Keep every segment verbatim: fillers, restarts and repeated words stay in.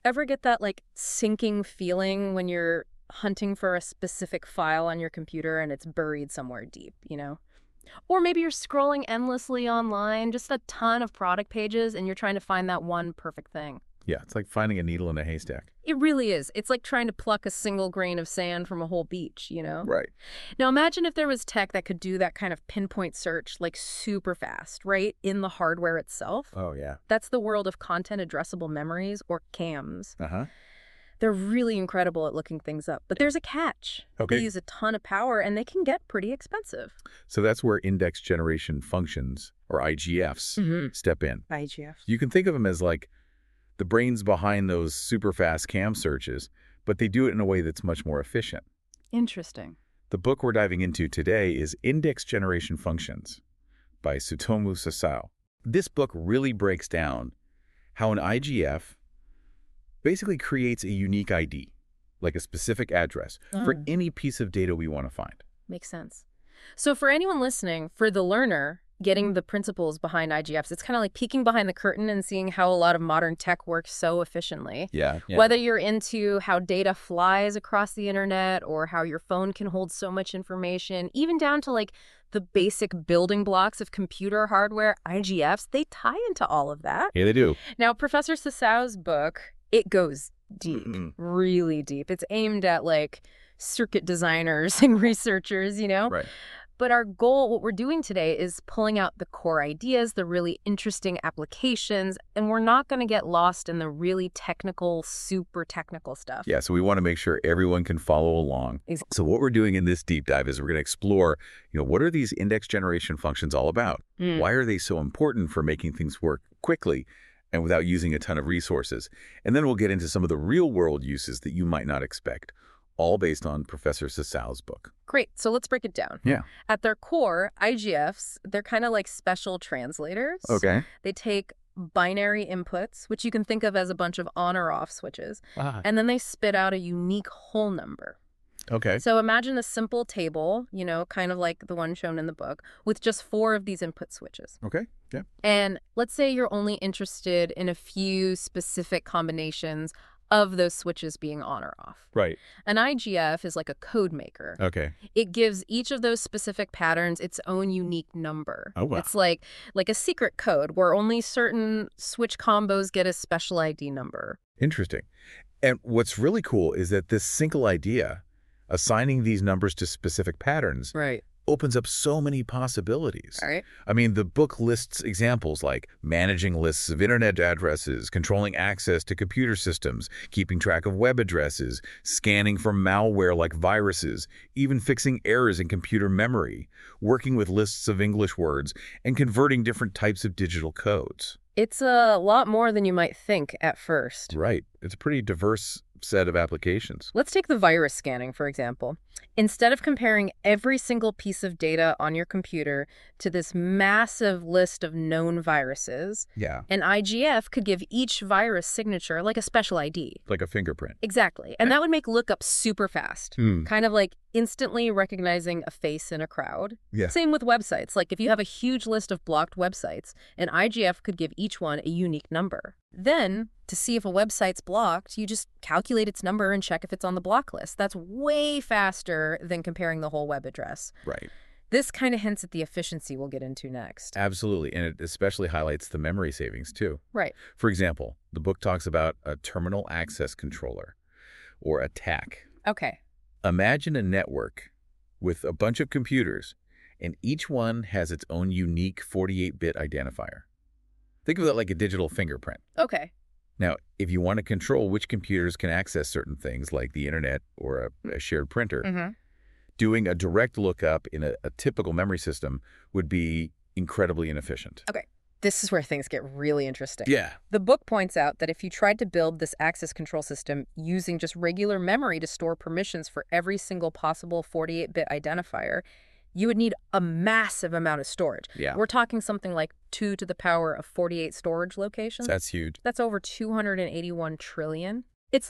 Ever get that, like, sinking feeling when you're hunting for a specific file on your computer and it's buried somewhere deep, you know? Or maybe you're scrolling endlessly online, just a ton of product pages, and you're trying to find that one perfect thing. Yeah, it's like finding a needle in a haystack. It really is. It's like trying to pluck a single grain of sand from a whole beach, you know? Right. Now imagine if there was tech that could do that kind of pinpoint search, like super fast, right? In the hardware itself. Oh, yeah. That's the world of content addressable memories, or CAMs. Uh-huh. They're really incredible at looking things up. But there's a catch. Okay. They use a ton of power, and they can get pretty expensive. So that's where index generation functions, or I G Fs, Mm-hmm. step in. I G F. You can think of them as like the brains behind those super fast CAM searches, but they do it in a way that's much more efficient. Interesting. The book we're diving into today is Index Generation Functions by Tsutomu Sasao. This book really breaks down how an I G F basically creates a unique I D, like a specific address, for Mm. any piece of data we want to find. Makes sense. So for anyone listening, for the learner, getting the principles behind I G Fs, it's kind of like peeking behind the curtain and seeing how a lot of modern tech works so efficiently. Yeah. yeah. Whether you're into how data flies across the internet or how your phone can hold so much information, even down to like the basic building blocks of computer hardware, I G Fs, they tie into all of that. Yeah, they do. Now, Professor Sasao's book, it goes deep, Mm-mm. really deep. It's aimed at like circuit designers and researchers, you know? Right. But our goal, what we're doing today, is pulling out the core ideas, the really interesting applications, and we're not going to get lost in the really technical, super technical stuff. Yeah, so we want to make sure everyone can follow along. Ex- So what we're doing in this deep dive is we're going to explore, you know, what are these index generation functions all about? Mm. Why are they so important for making things work quickly and without using a ton of resources? And then we'll get into some of the real-world uses that you might not expect, all based on Professor Sasao's book. Great. So let's break it down. Yeah. At their core, I G Fs, they're kind of like special translators. Okay. They take binary inputs, which you can think of as a bunch of on or off switches, Ah. and then they spit out a unique whole number. Okay. So imagine a simple table, you know, kind of like the one shown in the book, with just four of these input switches. Okay. Yeah. And let's say you're only interested in a few specific combinations of those switches being on or off. Right. An I G F is like a code maker. Okay. It gives each of those specific patterns its own unique number. Oh, wow. It's like like a secret code where only certain switch combos get a special I D number. Interesting. And what's really cool is that this single idea, assigning these numbers to specific patterns, Right. opens up so many possibilities. All right. I mean, the book lists examples like managing lists of internet addresses, controlling access to computer systems, keeping track of web addresses, scanning for malware like viruses, even fixing errors in computer memory, working with lists of English words, and converting different types of digital codes. It's a lot more than you might think at first. Right. It's a pretty diverse set of applications. Let's take the virus scanning, for example. Instead of comparing every single piece of data on your computer to this massive list of known viruses, Yeah. an I G F could give each virus signature like a special I D. Like a fingerprint. Exactly. And that would make lookup super fast. Hmm. Kind of like instantly recognizing a face in a crowd. Yeah. Same with websites. Like if you have a huge list of blocked websites, an I G F could give each one a unique number. Then, to see if a website's blocked, you just calculate its number and check if it's on the block list. That's way faster than comparing the whole web address. Right. This kind of hints at the efficiency we'll get into next. Absolutely. And it especially highlights the memory savings, too. Right. For example, the book talks about a terminal access controller, or a T A C. Okay. Imagine a network with a bunch of computers, and each one has its own unique forty-eight bit identifier. Think of it like a digital fingerprint. Okay. Now, if you want to control which computers can access certain things like the internet or a, a shared printer, Mm-hmm. doing a direct lookup in a, a typical memory system would be incredibly inefficient. Okay. This is where things get really interesting. Yeah. The book points out that if you tried to build this access control system using just regular memory to store permissions for every single possible forty-eight bit identifier, you would need a massive amount of storage. Yeah. We're talking something like two to the power of forty-eight storage locations. That's huge. That's over two hundred eighty-one trillion. It's like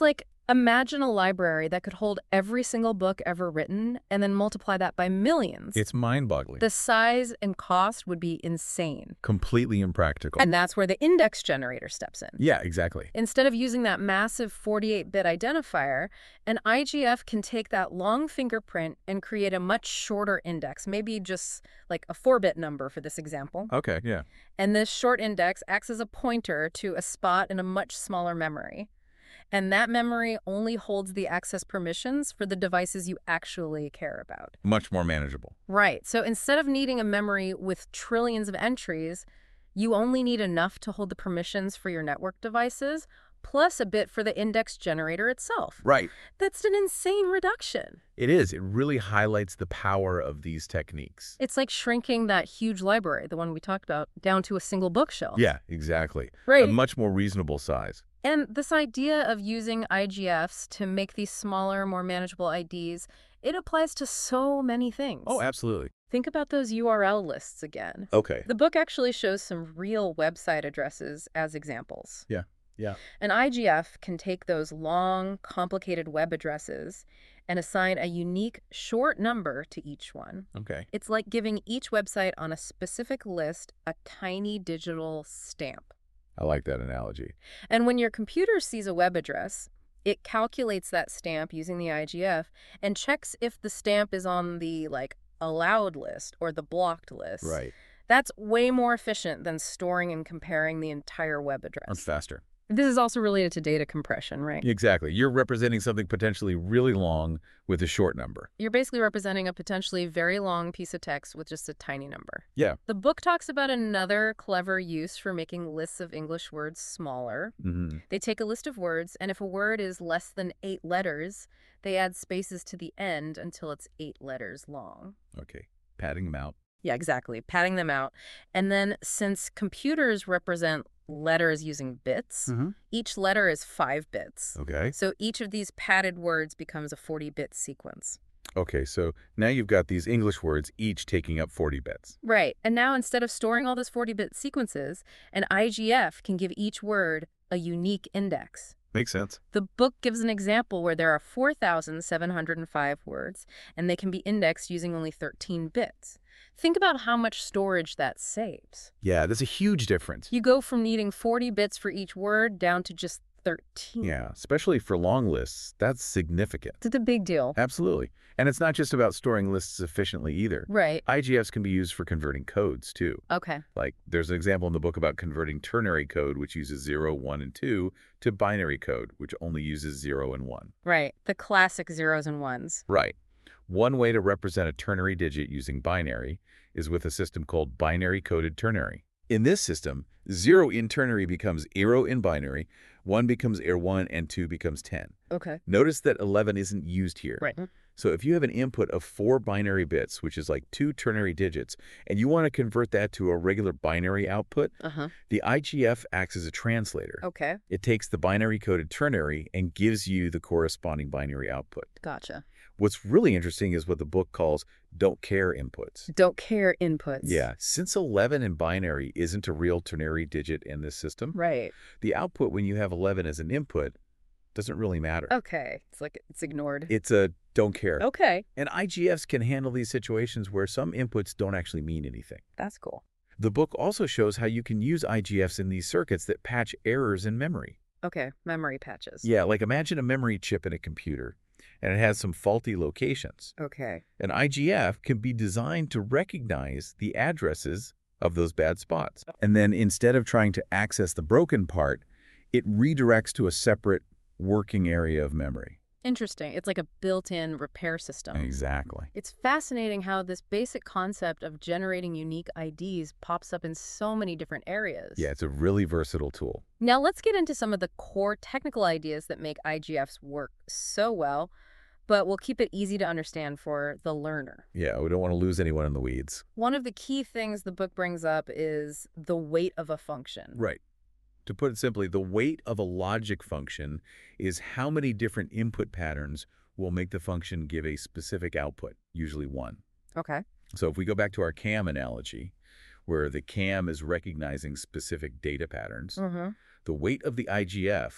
Imagine a library that could hold every single book ever written and then multiply that by millions. It's mind-boggling. The size and cost would be insane. Completely impractical. And that's where the index generator steps in. Yeah, exactly. Instead of using that massive forty-eight bit identifier, an I G F can take that long fingerprint and create a much shorter index, maybe just like a four bit number for this example. Okay, yeah. And this short index acts as a pointer to a spot in a much smaller memory. And that memory only holds the access permissions for the devices you actually care about. Much more manageable. Right. So instead of needing a memory with trillions of entries, you only need enough to hold the permissions for your network devices, plus a bit for the index generator itself. Right. That's an insane reduction. It is. It really highlights the power of these techniques. It's like shrinking that huge library, the one we talked about, down to a single bookshelf. Yeah, exactly. Right. A much more reasonable size. And this idea of using I G Fs to make these smaller, more manageable I Ds, it applies to so many things. Oh, absolutely. Think about those U R L lists again. Okay. The book actually shows some real website addresses as examples. Yeah, yeah. An I G F can take those long, complicated web addresses and assign a unique short number to each one. Okay. It's like giving each website on a specific list a tiny digital stamp. I like that analogy. And when your computer sees a web address, it calculates that stamp using the I G F and checks if the stamp is on the, like, allowed list or the blocked list. Right. That's way more efficient than storing and comparing the entire web address. That's faster. This is also related to data compression, right? Exactly. You're representing something potentially really long with a short number. You're basically representing a potentially very long piece of text with just a tiny number. Yeah. The book talks about another clever use for making lists of English words smaller. Mm-hmm. They take a list of words, and if a word is less than eight letters, they add spaces to the end until it's eight letters long. Okay. Padding them out. Yeah, exactly. Padding them out. And then since computers represent letters using bits, Mm-hmm. each letter is five bits. Okay. So each of these padded words becomes a forty bit sequence. Okay, so now you've got these English words each taking up forty bits. Right. And now instead of storing all those forty bit sequences, an I G F can give each word a unique index. Makes sense. The book gives an example where there are four thousand seven hundred five words, and they can be indexed using only thirteen bits. Think about how much storage that saves. Yeah, there's a huge difference. You go from needing forty bits for each word down to just thirteen. Yeah, especially for long lists, that's significant. It's a big deal. Absolutely. And it's not just about storing lists efficiently either. Right. I G Fs can be used for converting codes, too. Okay. Like, there's an example in the book about converting ternary code, which uses zero, one, and two, to binary code, which only uses zero and one. Right. The classic zeros and ones. Right. One way to represent a ternary digit using binary is with a system called binary-coded ternary. In this system, zero in ternary becomes zero in binary, one becomes zero one, and two becomes ten. Okay. Notice that eleven isn't used here. Right. So if you have an input of four binary bits, which is like two ternary digits, and you want to convert that to a regular binary output, Uh-huh. the I G F acts as a translator. Okay. It takes the binary-coded ternary and gives you the corresponding binary output. Gotcha. What's really interesting is what the book calls don't care inputs. Don't care inputs. Yeah, since eleven in binary isn't a real ternary digit in this system, Right. the output when you have eleven as an input doesn't really matter. Okay. It's like it's ignored. It's a don't care. Okay. And I G Fs can handle these situations where some inputs don't actually mean anything. That's cool. The book also shows how you can use I G Fs in these circuits that patch errors in memory. Okay. Memory patches. Yeah, like imagine a memory chip in a computer, and it has some faulty locations. Okay. An I G F can be designed to recognize the addresses of those bad spots. And then instead of trying to access the broken part, it redirects to a separate working area of memory. Interesting. It's like a built-in repair system. Exactly. It's fascinating how this basic concept of generating unique I Ds pops up in so many different areas. Yeah, it's a really versatile tool. Now let's get into some of the core technical ideas that make I G Fs work so well, but we'll keep it easy to understand for the learner. Yeah, we don't want to lose anyone in the weeds. One of the key things the book brings up is the weight of a function. Right. To put it simply, the weight of a logic function is how many different input patterns will make the function give a specific output, usually one. Okay. So if we go back to our CAM analogy, where the CAM is recognizing specific data patterns, Mm-hmm. the weight of the I G F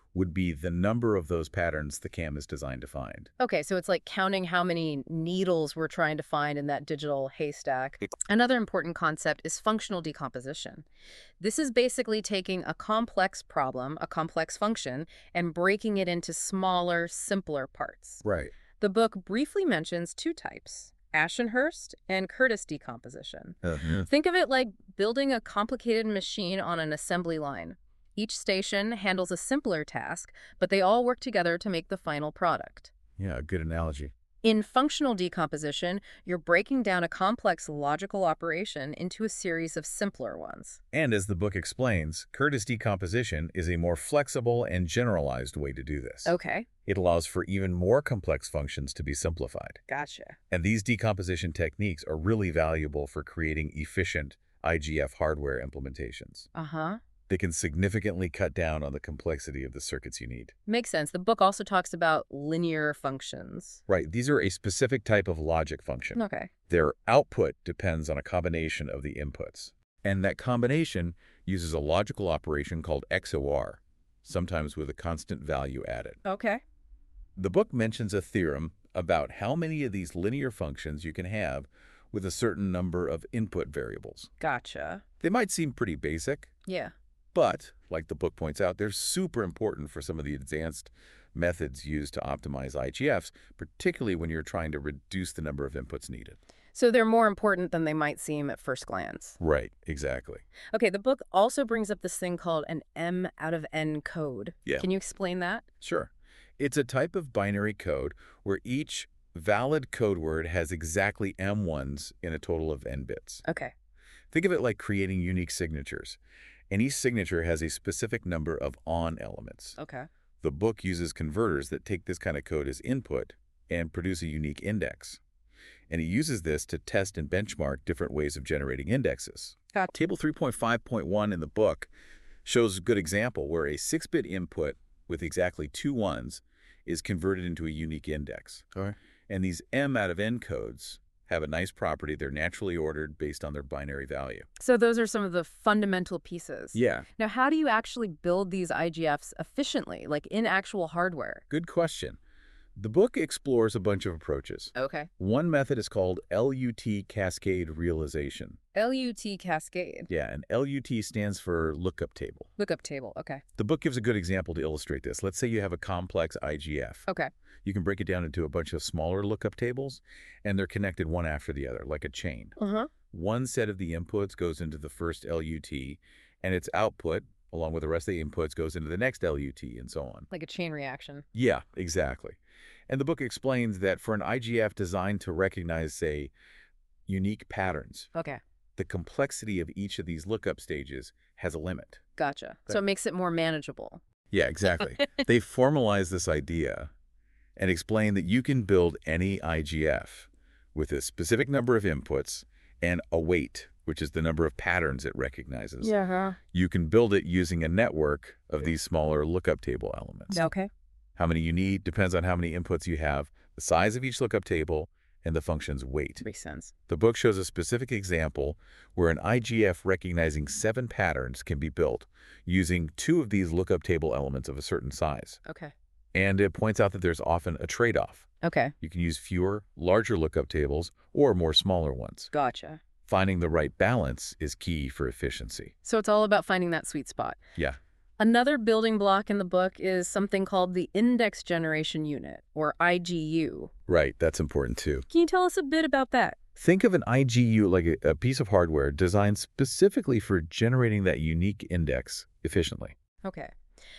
would be the number of those patterns the cam is designed to find. Okay, so it's like counting how many needles we're trying to find in that digital haystack. Another important concept is functional decomposition. This is basically taking a complex problem, a complex function, and breaking it into smaller, simpler parts. Right. The book briefly mentions two types, Ashenhurst and Curtis decomposition. Uh-huh. Think of it like building a complicated machine on an assembly line. Each station handles a simpler task, but they all work together to make the final product. Yeah, a good analogy. In functional decomposition, you're breaking down a complex logical operation into a series of simpler ones. And as the book explains, Curtis decomposition is a more flexible and generalized way to do this. Okay, It allows for even more complex functions to be simplified. gotcha. And these decomposition techniques are really valuable for creating efficient I G F hardware implementations. Uh-huh. They can significantly cut down on the complexity of the circuits you need. Makes sense. The book also talks about linear functions. Right, these are a specific type of logic function. Okay. Their output depends on a combination of the inputs. And that combination uses a logical operation called X O R, sometimes with a constant value added. Okay. The book mentions a theorem about how many of these linear functions you can have with a certain number of input variables. Gotcha. They might seem pretty basic, Yeah. but, like the book points out, they're super important for some of the advanced methods used to optimize I G Fs, particularly when you're trying to reduce the number of inputs needed. So they're more important than they might seem at first glance. Right, exactly. Okay, the book also brings up this thing called an M out of N code. Yeah. Can you explain that? Sure. It's a type of binary code where each valid code word has exactly M ones in a total of N bits. Okay. Think of it like creating unique signatures. And each signature has a specific number of on elements. Okay. The book uses converters that take this kind of code as input and produce a unique index. And it uses this to test and benchmark different ways of generating indexes. Got Table three point five point one in the book shows a good example where a six bit input with exactly two ones is converted into a unique index. All right. And these M out of N codes have a nice property. They're naturally ordered based on their binary value. So those are some of the fundamental pieces. Yeah, Now, how do you actually build these I G Fs efficiently, like in actual hardware? good question. The book explores a bunch of approaches. Okay. One method is called L U T cascade realization. L U T cascade. Yeah, and L U T stands for lookup table. Lookup table. Okay. The book gives a good example to illustrate this. Let's say you have a complex I G F. Okay. You can break it down into a bunch of smaller lookup tables, and they're connected one after the other, like a chain. Uh-huh. One set of the inputs goes into the first L U T, and its output, along with the rest of the inputs, goes into the next L U T, and so on. Like a chain reaction. Yeah, exactly. And the book explains that for an I G F designed to recognize, say, unique patterns, Okay. the complexity of each of these lookup stages has a limit. Gotcha. So it makes it more manageable. Yeah, exactly. They formalize this idea and explain that you can build any I G F with a specific number of inputs and a weight, which is the number of patterns it recognizes. Yeah. You can build it using a network of these smaller lookup table elements. Okay. How many you need depends on how many inputs you have, the size of each lookup table, and the function's weight. Makes sense. The book shows a specific example where an I G F recognizing seven patterns can be built using two of these lookup table elements of a certain size. Okay. And it points out that there's often a trade-off. Okay. You can use fewer, larger lookup tables or more smaller ones. Gotcha. Finding the right balance is key for efficiency. So it's all about finding that sweet spot. Yeah. Another building block in the book is something called the Index Generation Unit, or I G U. Right, that's important too. Can you tell us a bit about that? Think of an I G U like a, a piece of hardware designed specifically for generating that unique index efficiently. Okay.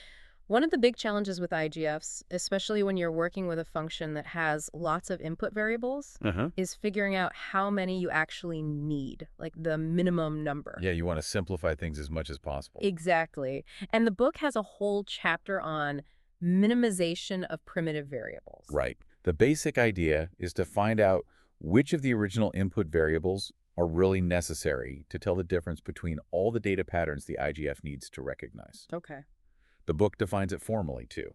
One of the big challenges with I G Fs, especially when you're working with a function that has lots of input variables, Uh-huh. is figuring out how many you actually need, like the minimum number. Yeah, you want to simplify things as much as possible. Exactly. And the book has a whole chapter on minimization of primitive variables. Right. The basic idea is to find out which of the original input variables are really necessary to tell the difference between all the data patterns the I G F needs to recognize. Okay. The book defines it formally, too.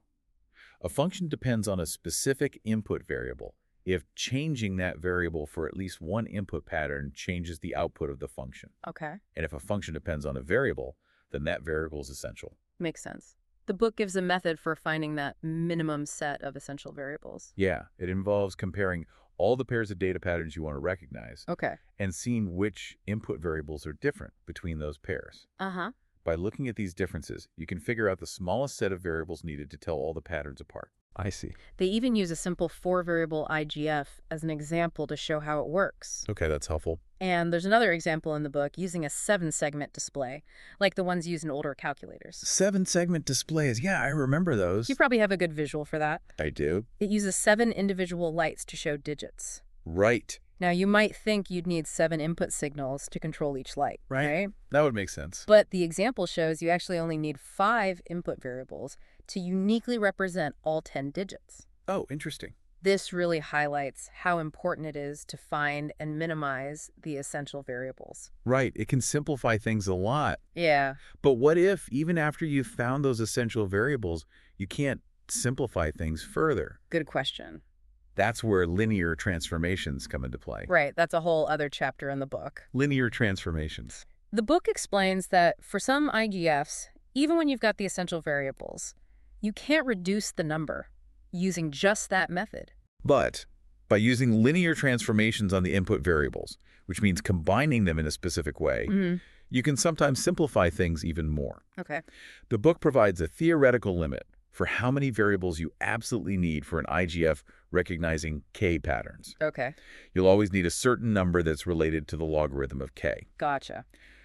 A function depends on a specific input variable if changing that variable for at least one input pattern changes the output of the function. Okay. And if a function depends on a variable, then that variable is essential. Makes sense. The book gives a method for finding that minimum set of essential variables. Yeah, it involves comparing all the pairs of data patterns you want to recognize Okay. and seeing which input variables are different between those pairs. Uh-huh. By looking at these differences, you can figure out the smallest set of variables needed to tell all the patterns apart. I see. They even use a simple four-variable I G F as an example to show how it works. Okay, that's helpful. And there's another example in the book using a seven-segment display, like the ones used in older calculators. Seven-segment displays. Yeah, I remember those. You probably have a good visual for that. I do. It uses seven individual lights to show digits. Right. Now, you might think you'd need seven input signals to control each light, Right. right? That would make sense. But the example shows you actually only need five input variables to uniquely represent all ten digits. Oh, interesting. This really highlights how important it is to find and minimize the essential variables. Right. It can simplify things a lot. Yeah. But what if, even after you've found those essential variables, you can't simplify things further? Good question. That's where linear transformations come into play. Right. That's a whole other chapter in the book. Linear transformations. The book explains that for some I G Fs, even when you've got the essential variables, you can't reduce the number using just that method. But by using linear transformations on the input variables, which means combining them in a specific way, Mm-hmm. you can sometimes simplify things even more. Okay. The book provides a theoretical limit for how many variables you absolutely need for an I G F recognizing K patterns. Okay. You'll always need a certain number that's related to the logarithm of K. Gotcha.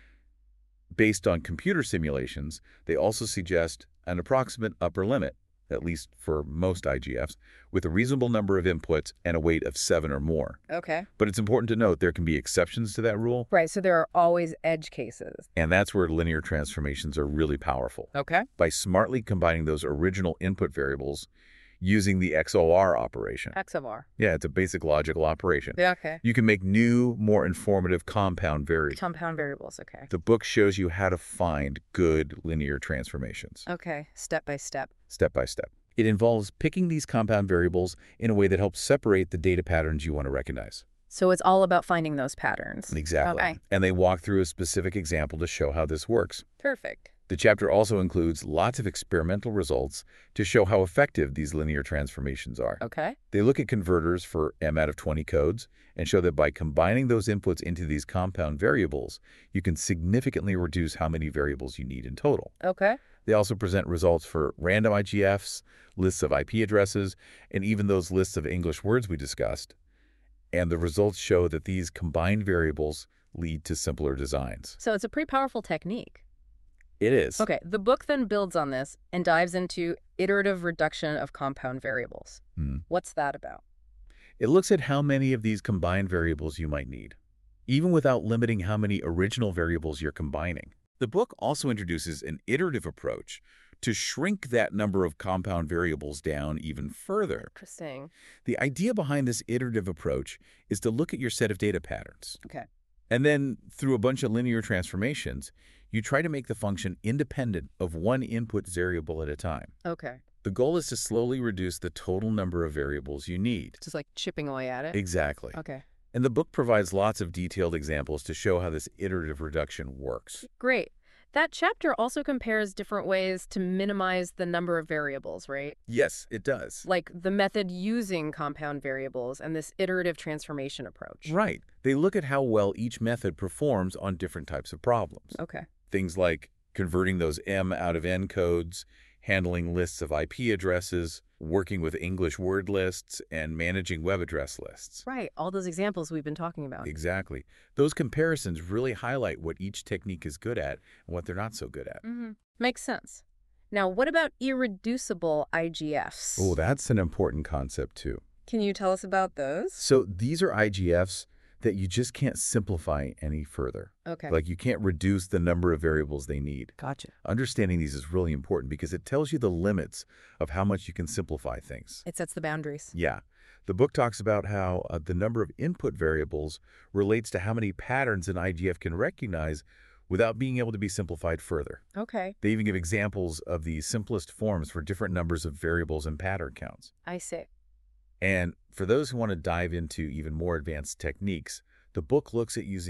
Based on computer simulations, they also suggest an approximate upper limit, at least for most I G Fs, with a reasonable number of inputs and a weight of seven or more. Okay. But it's important to note there can be exceptions to that rule, Right. So there are always edge cases. and that's where linear transformations are really powerful. Okay. By smartly combining those original input variables using the X O R operation. X of R. Yeah, it's a basic logical operation. Yeah, okay. You can make new, more informative compound variables. Compound variables. Okay. The book shows you how to find good linear transformations, Okay. Step by step. step by step. It involves picking these compound variables in a way that helps separate the data patterns you want to recognize. So it's all about finding those patterns. Exactly. Okay. And they walk through a specific example to show how this works. Perfect. The chapter also includes lots of experimental results to show how effective these linear transformations are. Okay. They look at converters for M out of twenty codes and show that by combining those inputs into these compound variables, you can significantly reduce how many variables you need in total. Okay. They also present results for random I G Fs, lists of I P addresses, and even those lists of English words we discussed. And the results show that these combined variables lead to simpler designs. So it's a pretty powerful technique. It is. Okay. The book then builds on this and dives into iterative reduction of compound variables. Hmm. What's that about? It looks at how many of these combined variables you might need, even without limiting how many original variables you're combining. The book also introduces an iterative approach to shrink that number of compound variables down even further. Interesting. The idea behind this iterative approach is to look at your set of data patterns. Okay. And then, through a bunch of linear transformations, you try to make the function independent of one input variable at a time. Okay. The goal is to slowly reduce the total number of variables you need. Just like chipping away at it. Exactly. Okay. And the book provides lots of detailed examples to show how this iterative reduction works. Great. That chapter also compares different ways to minimize the number of variables, right? Yes, it does. Like the method using compound variables and this iterative transformation approach. Right. They look at how well each method performs on different types of problems. Okay. Things like converting those M out of N codes, handling lists of I P addresses, working with English word lists, and managing web address lists. Right. All those examples we've been talking about. Exactly. Those comparisons really highlight what each technique is good at and what they're not so good at. Mm-hmm. Makes sense. Now, what about irreducible I G Fs? Oh, that's an important concept too. Can you tell us about those? So these are I G Fs that you just can't simplify any further. Okay. Like you can't reduce the number of variables they need. Gotcha. Understanding these is really important because it tells you the limits of how much you can simplify things. It sets the boundaries. Yeah. The book talks about how uh, the number of input variables relates to how many patterns an I G F can recognize without being able to be simplified further. Okay. They even give examples of the simplest forms for different numbers of variables and pattern counts. I see. And for those who want to dive into even more advanced techniques, the book looks at using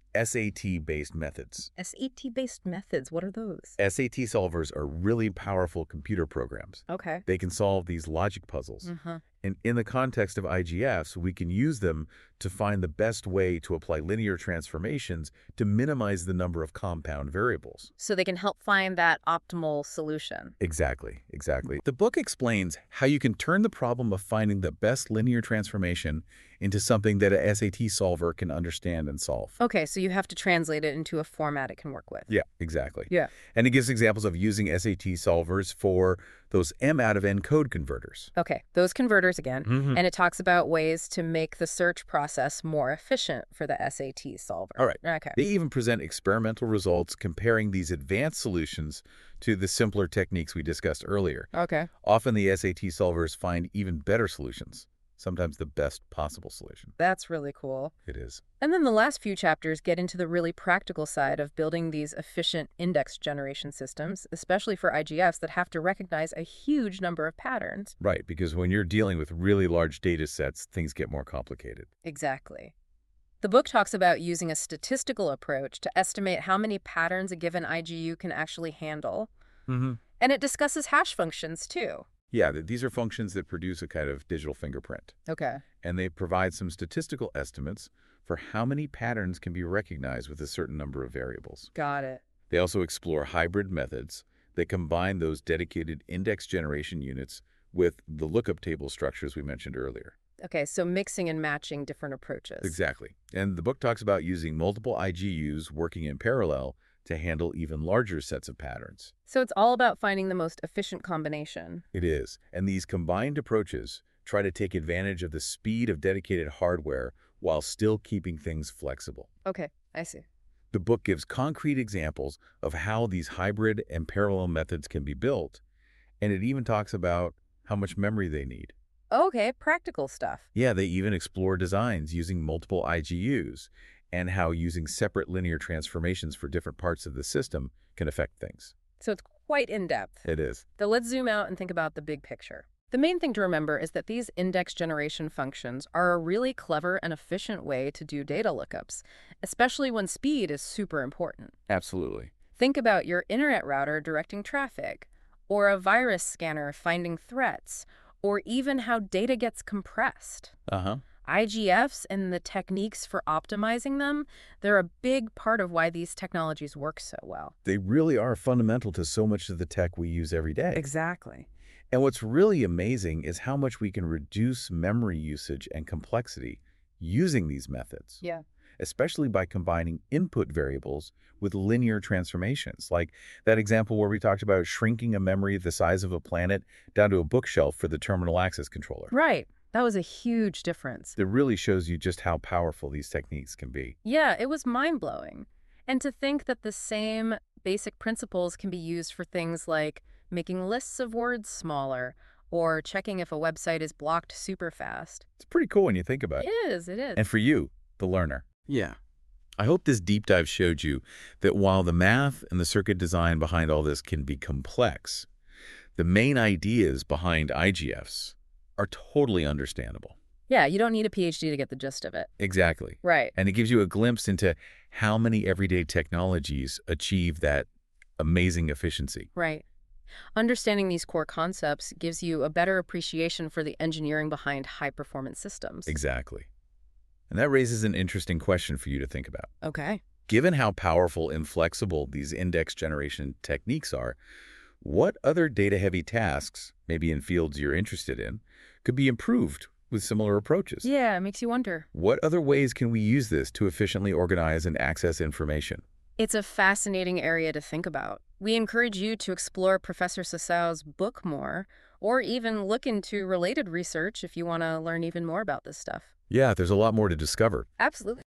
S A T-based methods. S A T-based methods, what are those? S A T solvers are really powerful computer programs. Okay. They can solve these logic puzzles. Mm-hmm. And in the context of I G Fs, we can use them to find the best way to apply linear transformations to minimize the number of compound variables. So they can help find that optimal solution. Exactly, exactly. The book explains how you can turn the problem of finding the best linear transformation into something that a S A T solver can understand and solve. Okay, so you have to translate it into a format it can work with. Yeah, exactly. Yeah. And it gives examples of using S A T solvers for those M out of N code converters. Okay, those converters again. Mm-hmm. And it talks about ways to make the search process more efficient for the S A T solver. All right. Okay. They even present experimental results comparing these advanced solutions to the simpler techniques we discussed earlier. Okay. Often the S A T solvers find even better solutions, sometimes the best possible solution. That's really cool. It is. And then the last few chapters get into the really practical side of building these efficient index generation systems, especially for I G Fs that have to recognize a huge number of patterns. Right, because when you're dealing with really large data sets, things get more complicated. Exactly. The book talks about using a statistical approach to estimate how many patterns a given I G U can actually handle. Mm-hmm. And it discusses hash functions, too. Yeah, th- these are functions that produce a kind of digital fingerprint. Okay. And they provide some statistical estimates for how many patterns can be recognized with a certain number of variables. Got it. They also explore hybrid methods that combine those dedicated index generation units with the lookup table structures we mentioned earlier. Okay, so mixing and matching different approaches. Exactly. And the book talks about using multiple I G Us working in parallel to handle even larger sets of patterns. So it's all about finding the most efficient combination. It is. And these combined approaches try to take advantage of the speed of dedicated hardware while still keeping things flexible. Okay, I see. The book gives concrete examples of how these hybrid and parallel methods can be built, and it even talks about how much memory they need. Okay, practical stuff. Yeah, they even explore designs using multiple I G Us and how using separate linear transformations for different parts of the system can affect things. So it's quite in-depth. It is. So let's zoom out and think about the big picture. The main thing to remember is that these index generation functions are a really clever and efficient way to do data lookups, especially when speed is super important. Absolutely. Think about your internet router directing traffic, or a virus scanner finding threats, or even how data gets compressed. Uh-huh. I G Fs and the techniques for optimizing them, they're a big part of why these technologies work so well. They really are fundamental to so much of the tech we use every day. Exactly. And what's really amazing is how much we can reduce memory usage and complexity using these methods. Yeah. Especially by combining input variables with linear transformations, like that example where we talked about shrinking a memory the size of a planet down to a bookshelf for the terminal access controller. Right. That was a huge difference. It really shows you just how powerful these techniques can be. Yeah, it was mind-blowing. And to think that the same basic principles can be used for things like making lists of words smaller or checking if a website is blocked super fast. It's pretty cool when you think about it. It is, it is. And for you, the learner. Yeah. I hope this deep dive showed you that while the math and the circuit design behind all this can be complex, the main ideas behind I G Fs are totally understandable. Yeah, you don't need a P H D to get the gist of it. Exactly. Right. And it gives you a glimpse into how many everyday technologies achieve that amazing efficiency. Right. Understanding these core concepts gives you a better appreciation for the engineering behind high-performance systems. Exactly. And that raises an interesting question for you to think about. Okay. Given how powerful and flexible these index generation techniques are, what other data-heavy tasks, maybe in fields you're interested in, could be improved with similar approaches? Yeah, it makes you wonder. What other ways can we use this to efficiently organize and access information? It's a fascinating area to think about. We encourage you to explore Professor Sasao's book more, or even look into related research if you want to learn even more about this stuff. Yeah, there's a lot more to discover. Absolutely.